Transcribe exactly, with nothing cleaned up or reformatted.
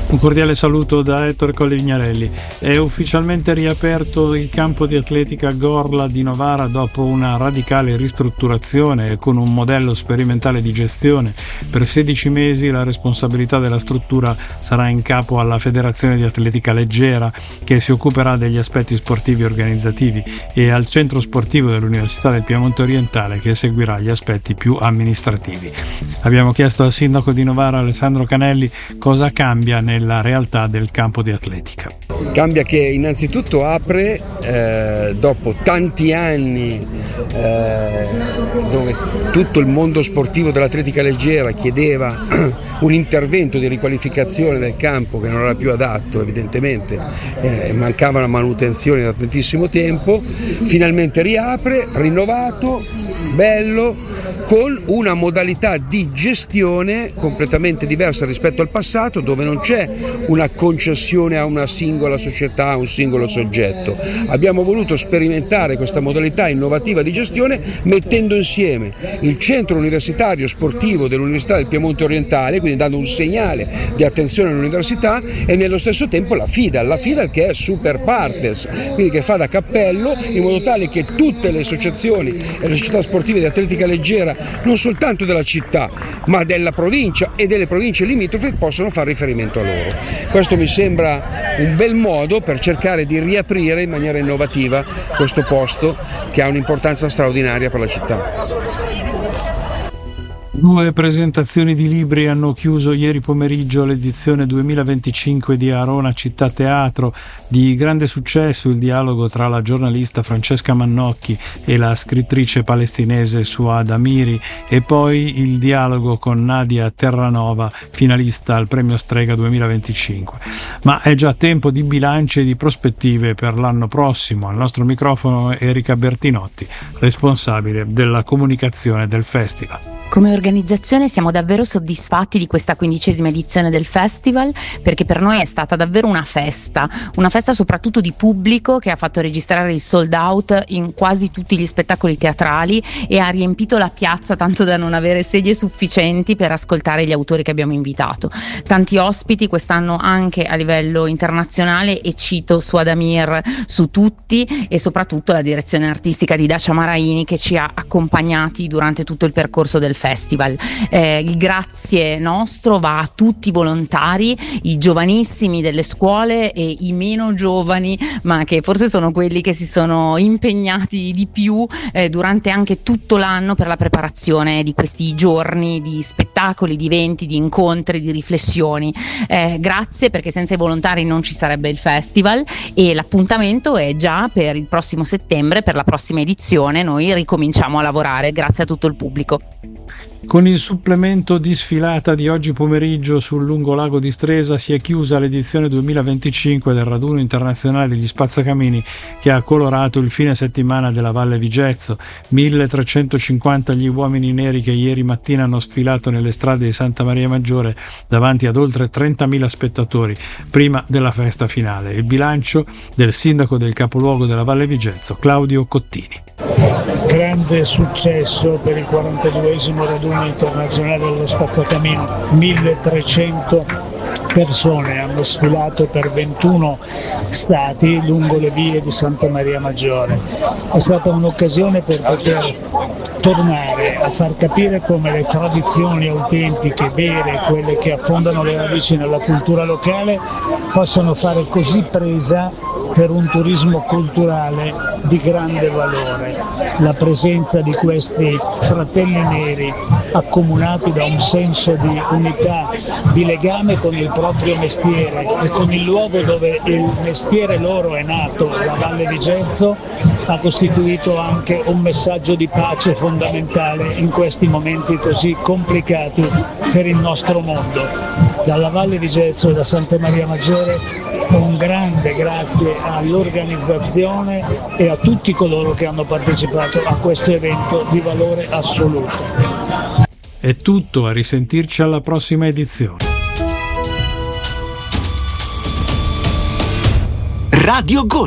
Un cordiale saluto da Ettore Colli-Vignarelli. È ufficialmente riaperto il campo di atletica Gorla di Novara dopo una radicale ristrutturazione e con un modello sperimentale di gestione. Per sedici mesi la responsabilità della struttura sarà in capo alla Federazione di Atletica Leggera, che si occuperà degli aspetti sportivi e organizzativi, e al Centro Sportivo dell'Università del Piemonte Orientale, che seguirà gli aspetti più amministrativi. Abbiamo chiesto al sindaco di Novara, Alessandro Canelli, cosa cambia nel nella realtà del campo di atletica. Cambia che innanzitutto apre eh, dopo tanti anni eh, dove tutto il mondo sportivo dell'atletica leggera chiedeva un intervento di riqualificazione del campo che non era più adatto, evidentemente, eh, mancava la manutenzione da tantissimo tempo. Finalmente riapre, rinnovato, bello, con una modalità di gestione completamente diversa rispetto al passato, dove non c'è una concessione a una singola società, a un singolo soggetto. Abbiamo voluto sperimentare questa modalità innovativa di gestione mettendo insieme il centro universitario sportivo dell'Università del Piemonte Orientale, quindi dando un segnale di attenzione all'università, e nello stesso tempo la FIDAL, la FIDAL che è super partes, quindi che fa da cappello, in modo tale che tutte le associazioni e le società sportive di atletica leggera, non soltanto della città ma della provincia e delle province limitrofe, possono fare riferimento a loro. Questo mi sembra un bel modo per cercare di riaprire in maniera innovativa questo posto che ha un'importanza straordinaria per la città. Due presentazioni di libri hanno chiuso ieri pomeriggio l'edizione duemilaventicinque di Arona Città Teatro. Di grande successo il dialogo tra la giornalista Francesca Mannocchi e la scrittrice palestinese Suad Amiri, e poi il dialogo con Nadia Terranova, finalista al premio Strega duemilaventicinque. Ma è già tempo di bilanci e di prospettive per l'anno prossimo. Al nostro microfono Erika Bertinotti, responsabile della comunicazione del festival. Come organizzazione siamo davvero soddisfatti di questa quindicesima edizione del festival, perché per noi è stata davvero una festa, una festa soprattutto di pubblico che ha fatto registrare il sold out in quasi tutti gli spettacoli teatrali e ha riempito la piazza tanto da non avere sedie sufficienti per ascoltare gli autori che abbiamo invitato. Tanti ospiti quest'anno anche a livello internazionale, e cito Suad Amir su tutti, e soprattutto la direzione artistica di Dacia Maraini, che ci ha accompagnati durante tutto il percorso del festival. Eh, il grazie nostro va a tutti i volontari, i giovanissimi delle scuole e i meno giovani, ma che forse sono quelli che si sono impegnati di più eh, durante anche tutto l'anno per la preparazione di questi giorni di spettacoli, di eventi, di incontri, di riflessioni. Eh, grazie, perché senza i volontari non ci sarebbe il festival, e l'appuntamento è già per il prossimo settembre, per la prossima edizione. Noi ricominciamo a lavorare. Grazie a tutto il pubblico. Con il supplemento di sfilata di oggi pomeriggio sul lungolago di Stresa si è chiusa l'edizione duemilaventicinque del raduno internazionale degli spazzacamini, che ha colorato il fine settimana della Valle Vigezzo. milletrecentocinquanta gli uomini neri che ieri mattina hanno sfilato nelle strade di Santa Maria Maggiore davanti ad oltre trentamila spettatori prima della festa finale. Il bilancio del sindaco del capoluogo della Valle Vigezzo, Claudio Cottini. Grande successo per il quarantaduesimo raduno internazionale dello spazzacamino. milletrecento persone hanno sfilato per ventuno stati lungo le vie di Santa Maria Maggiore. È stata un'occasione per poter tornare a far capire come le tradizioni autentiche, vere, quelle che affondano le radici nella cultura locale, possano fare così presa per un turismo culturale di grande valore. La presenza di questi fratelli neri, accomunati da un senso di unità, di legame con il proprio mestiere e con il luogo dove il mestiere loro è nato, la Valle Vigezzo, ha costituito anche un messaggio di pace fondamentale in questi momenti così complicati per il nostro mondo. Dalla Valle Vigezzo e da Santa Maria Maggiore un grande grazie all'organizzazione e a tutti coloro che hanno partecipato a questo evento di valore assoluto. È tutto, a risentirci alla prossima edizione. Radio Gol.